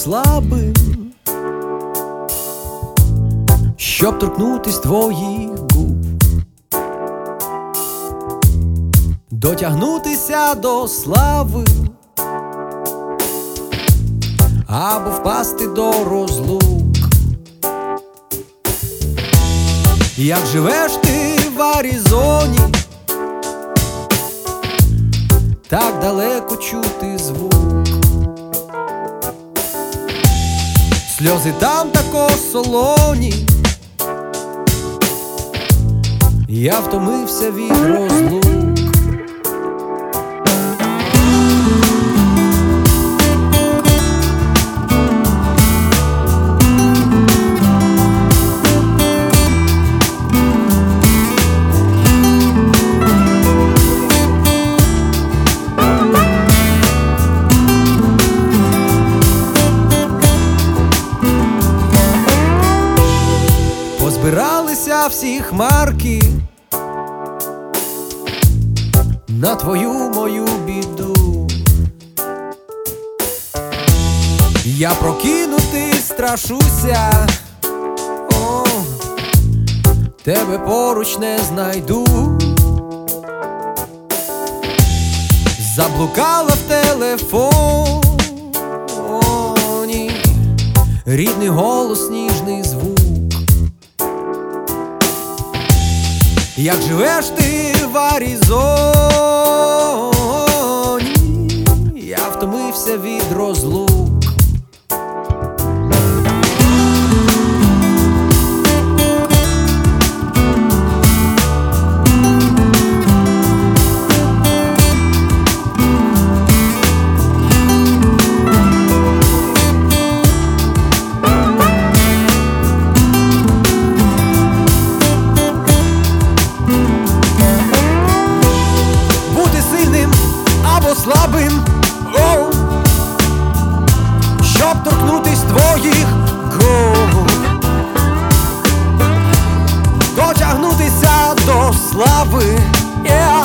слабим, щоб торкнутись твоїх губ, дотягнутися до слави або впасти до розлук. Як живеш ти в Аризоні, так далеко чути звук. Сльози там тако солоні, я втомився від розлук. Збиралися всі хмарки на твою мою біду. Я прокинути страшуся, о, тебе поруч не знайду. Заблукала в телефоні рідний голос, ніжний звук. Як живеш ти в Аризоні, я втомився від розлук. Слабим, о, щоб торкнутись твоїх губ, дотягнутися до слави, yeah,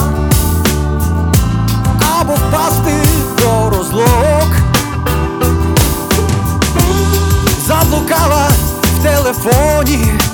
або впасти до розлук. Заблукала в телефоні